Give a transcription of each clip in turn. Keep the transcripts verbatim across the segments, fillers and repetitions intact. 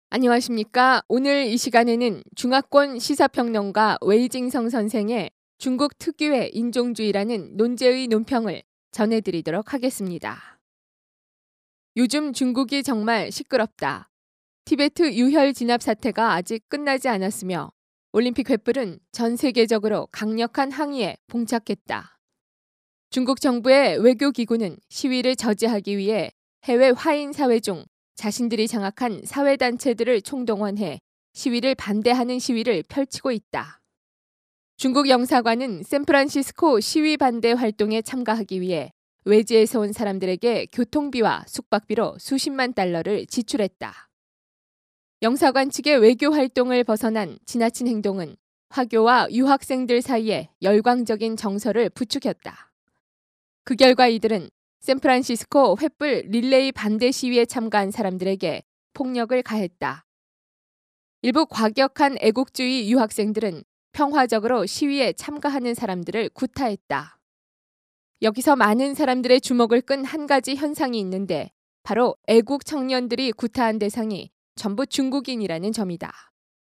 안녕하십니까. 오늘 이 시간에는 중화권 시사평론가 웨이징성 선생의 중국 특유의 인종주의라는 논제의 논평을 전해드리도록 하겠습니다. 요즘 중국이 정말 시끄럽다. 티베트 유혈 진압 사태가 아직 끝나지 않았으며 올림픽 횃불은 전 세계적으로 강력한 항의에 봉착했다. 중국 정부의 외교기구는 시위를 저지하기 위해 해외 화인 사회 중 자신들이 장악한 사회단체들을 총동원해 시위를 반대하는 시위를 펼치고 있다. 중국 영사관은 샌프란시스코 시위 반대 활동에 참가하기 위해 외지에서 온 사람들에게 교통비와 숙박비로 수십만 달러를 지출했다. 영사관 측의 외교 활동을 벗어난 지나친 행동은 화교와 유학생들 사이에 열광적인 정서를 부추겼다. 그 결과 이들은 샌프란시스코 횃불 릴레이 반대 시위에 참가한 사람들에게 폭력을 가했다. 일부 과격한 애국주의 유학생들은 평화적으로 시위에 참가하는 사람들을 구타했다. 여기서 많은 사람들의 주목을 끈 한 가지 현상이 있는데 바로 애국 청년들이 구타한 대상이 전부 중국인이라는 점이다.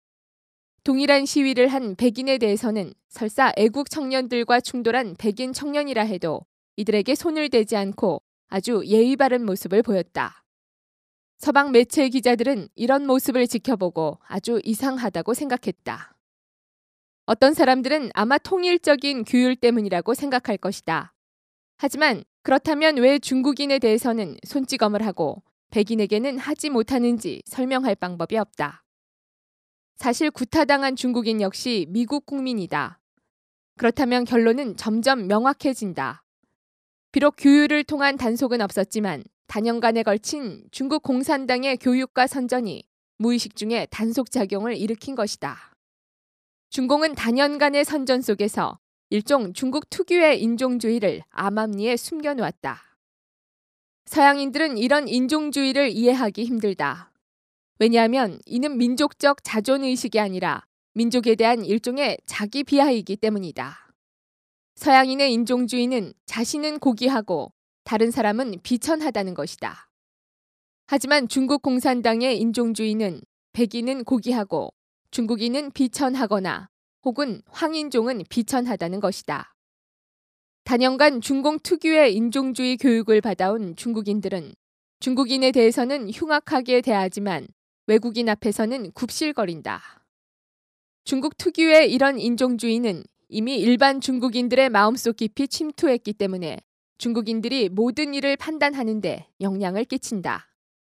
동일한 시위를 한 백인에 대해서는 설사 애국 청년들과 충돌한 백인 청년이라 해도 이들에게 손을 대지 않고 아주 예의 바른 모습을 보였다. 서방 매체 기자들은 이런 모습을 지켜보고 아주 이상하다고 생각했다. 어떤 사람들은 아마 통일적인 규율 때문이라고 생각할 것이다. 하지만 그렇다면 왜 중국인에 대해서는 손찌검을 하고 백인에게는 하지 못하는지 설명할 방법이 없다. 사실 구타당한 중국인 역시 미국 국민이다. 그렇다면 결론은 점점 명확해진다. 비록 규율을 통한 단속은 없었지만 단연간에 걸친 중국 공산당의 교육과 선전이 무의식 중에 단속작용을 일으킨 것이다. 중공은 단연간의 선전 속에서 일종 중국 특유의 인종주의를 암암리에 숨겨놓았다. 서양인들은 이런 인종주의를 이해하기 힘들다. 왜냐하면 이는 민족적 자존의식이 아니라 민족에 대한 일종의 자기 비하이기 때문이다. 서양인의 인종주의는 자신은 고귀하고 다른 사람은 비천하다는 것이다. 하지만 중국 공산당의 인종주의는 백인은 고귀하고 중국인은 비천하거나 혹은 황인종은 비천하다는 것이다. 단연간 중공 특유의 인종주의 교육을 받아온 중국인들은 중국인에 대해서는 흉악하게 대하지만 외국인 앞에서는 굽실거린다. 중국 특유의 이런 인종주의는 이미 일반 중국인들의 마음속 깊이 침투했기 때문에 중국인들이 모든 일을 판단하는데 영향을 끼친다.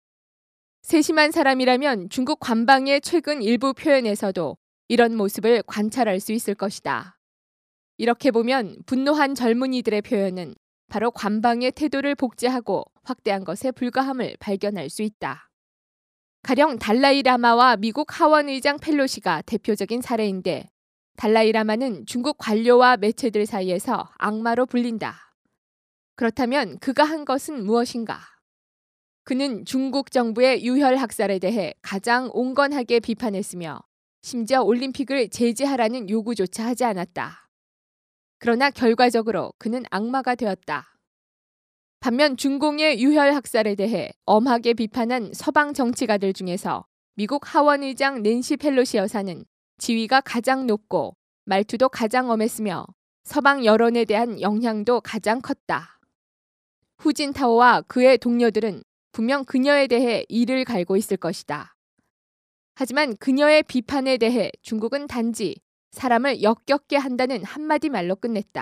세심한 사람이라면 중국 관방의 최근 일부 표현에서도 이런 모습을 관찰할 수 있을 것이다. 이렇게 보면 분노한 젊은이들의 표현은 바로 관방의 태도를 복제하고 확대한 것에 불과함을 발견할 수 있다. 가령 달라이 라마와 미국 하원 의장 펠로시가 대표적인 사례인데 달라이 라마는 중국 관료와 매체들 사이에서 악마로 불린다. 그렇다면 그가 한 것은 무엇인가? 그는 중국 정부의 유혈 학살에 대해 가장 온건하게 비판했으며 심지어 올림픽을 제지하라는 요구조차 하지 않았다. 그러나 결과적으로 그는 악마가 되었다. 반면 중공의 유혈 학살에 대해 엄하게 비판한 서방 정치가들 중에서 미국 하원 의장 낸시 펠로시 여사는 지위가 가장 높고 말투도 가장 엄했으며 서방 여론에 대한 영향도 가장 컸다. 후진타오와 그의 동료들은 분명 그녀에 대해 이를 갈고 있을 것이다. 하지만 그녀의 비판에 대해 중국은 단지 사람을 역겹게 한다는 한마디 말로 끝냈다.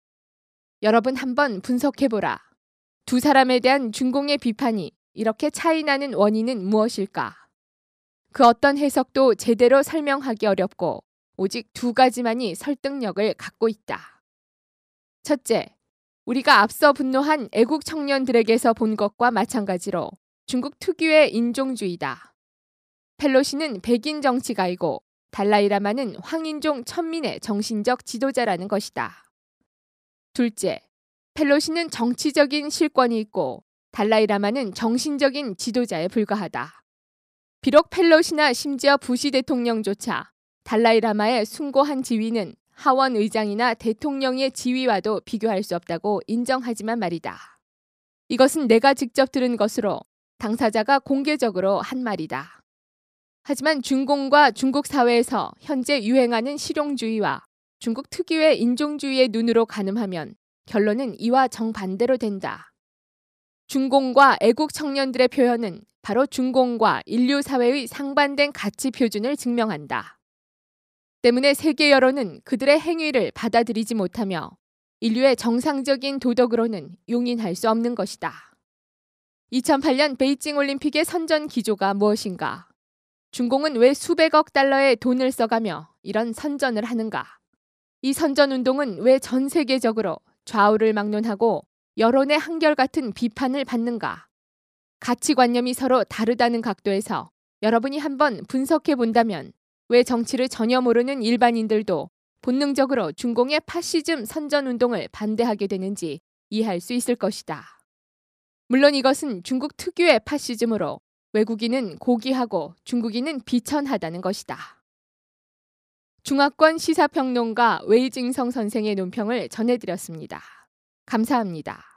여러분 한번 분석해보라. 두 사람에 대한 중공의 비판이 이렇게 차이나는 원인은 무엇일까? 그 어떤 해석도 제대로 설명하기 어렵고 오직 두 가지만이 설득력을 갖고 있다. 첫째, 우리가 앞서 분노한 애국 청년들에게서 본 것과 마찬가지로 중국 특유의 인종주의다. 펠로시는 백인 정치가이고 달라이라마는 황인종 천민의 정신적 지도자라는 것이다. 둘째, 펠로시는 정치적인 실권이 있고 달라이라마는 정신적인 지도자에 불과하다. 비록 펠로시나 심지어 부시 대통령조차 달라이라마의 숭고한 지위는 하원 의장이나 대통령의 지위와도 비교할 수 없다고 인정하지만 말이다. 이것은 내가 직접 들은 것으로 당사자가 공개적으로 한 말이다. 하지만 중공과 중국 사회에서 현재 유행하는 실용주의와 중국 특유의 인종주의의 눈으로 가늠하면 결론은 이와 정반대로 된다. 중공과 애국 청년들의 표현은 바로 중공과 인류 사회의 상반된 가치 표준을 증명한다. 때문에 세계 여론은 그들의 행위를 받아들이지 못하며 인류의 정상적인 도덕으로는 용인할 수 없는 것이다. 이천팔 년 베이징 올림픽의 선전 기조가 무엇인가? 중공은 왜 수백억 달러의 돈을 써가며 이런 선전을 하는가? 이 선전 운동은 왜 전 세계적으로 좌우를 막론하고 여론의 한결같은 비판을 받는가? 가치관념이 서로 다르다는 각도에서 여러분이 한번 분석해 본다면 왜 정치를 전혀 모르는 일반인들도 본능적으로 중공의 파시즘 선전 운동을 반대하게 되는지 이해할 수 있을 것이다. 물론 이것은 중국 특유의 파시즘으로 외국인은 고귀하고 중국인은 비천하다는 것이다. 중화권 시사평론가 웨이징성 선생의 논평을 전해드렸습니다. 감사합니다.